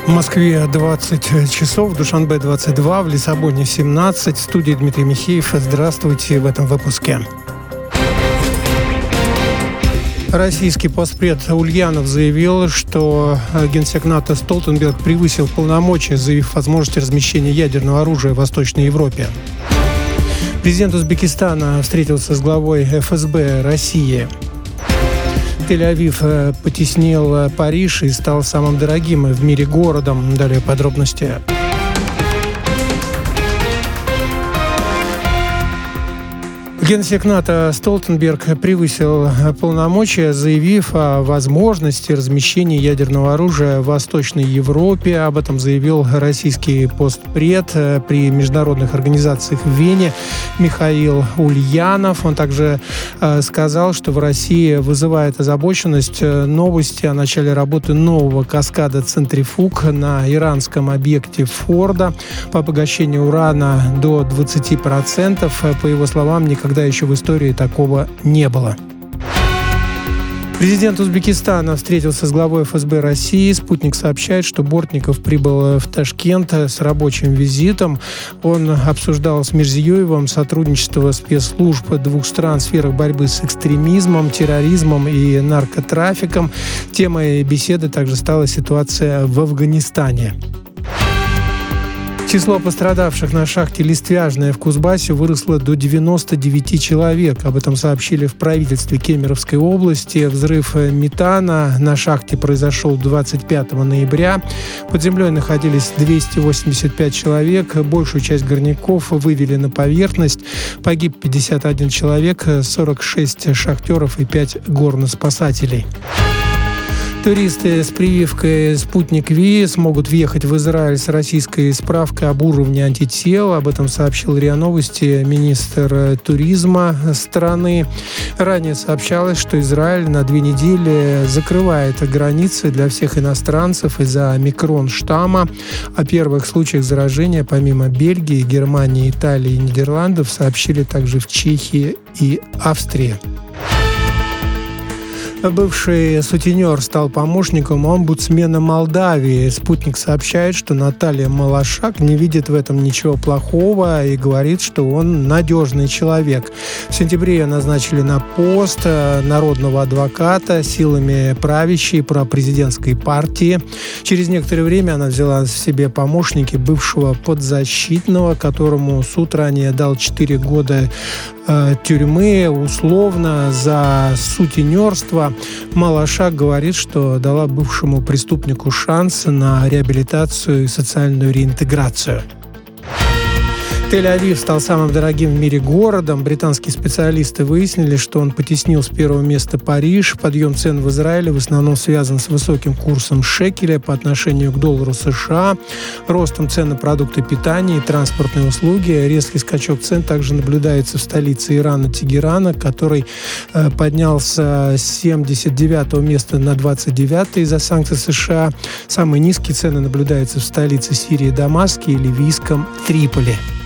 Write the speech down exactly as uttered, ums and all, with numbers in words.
В Москве двадцать часов, в Душанбе двадцать два, в Лиссабоне семнадцать. В студии Дмитрий Михеев. Здравствуйте в этом выпуске. Российский постпред Ульянов заявил, что генсек НАТО Столтенберг превысил полномочия, заявив о возможности размещения ядерного оружия в Восточной Европе. Президент Узбекистана встретился с главой эф эс бэ России. Тель-Авив потеснил Париж и стал самым дорогим в мире городом. Далее подробности. Генсек НАТО Столтенберг превысил полномочия, заявив о возможности размещения ядерного оружия в Восточной Европе. Об этом заявил российский постпред при международных организациях в Вене Михаил Ульянов. Он также сказал, что в России вызывает озабоченность новости о начале работы нового каскада центрифуг на иранском объекте Фордо по обогащению урана до двадцати процентов. По его словам, никогда еще в истории такого не было. Президент Узбекистана встретился с главой эф эс бэ России. «Спутник» сообщает, что Бортников прибыл в Ташкент с рабочим визитом. Он обсуждал с Мирзиёевым сотрудничество спецслужб двух стран в сферах борьбы с экстремизмом, терроризмом и наркотрафиком. Темой беседы также стала ситуация в Афганистане. Число пострадавших на шахте «Листвяжная» в Кузбассе выросло до девяноста девяти человек. Об этом сообщили в правительстве Кемеровской области. Взрыв метана на шахте произошел двадцать пятого ноября. Под землей находились двести восемьдесят пять человек. Большую часть горняков вывели на поверхность. Погиб пятьдесят один человек, сорок шесть шахтеров и пять горноспасателей. Туристы с прививкой «Спутник Ви» смогут въехать в Израиль с российской справкой об уровне антител. Об этом сообщил РИА Новости министр туризма страны. Ранее сообщалось, что Израиль на две недели закрывает границы для всех иностранцев из-за омикрон-штамма. О первых случаях заражения помимо Бельгии, Германии, Италии и Нидерландов сообщили также в Чехии и Австрии. Бывший сутенер стал помощником омбудсмена Молдавии. «Спутник» сообщает, что Наталья Малашак не видит в этом ничего плохого и говорит, что он надежный человек. В сентябре ее назначили на пост народного адвоката силами правящей пропрезидентской партии. Через некоторое время она взяла в себе помощники бывшего подзащитного, которому суд ранее дал четыре года тюрьмы условно за сутенерство. Малашак говорит, что дала бывшему преступнику шанс на реабилитацию и социальную реинтеграцию. Тель-Авив стал самым дорогим в мире городом. Британские специалисты выяснили, что он потеснил с первого места Париж. Подъем цен в Израиле в основном связан с высоким курсом шекеля по отношению к доллару США, ростом цен на продукты питания и транспортные услуги. Резкий скачок цен также наблюдается в столице Ирана Тегерана, который э, поднялся с семьдесят девятого места на двадцать девятое из-за санкций США. Самые низкие цены наблюдаются в столице Сирии Дамаске и ливийском Триполи.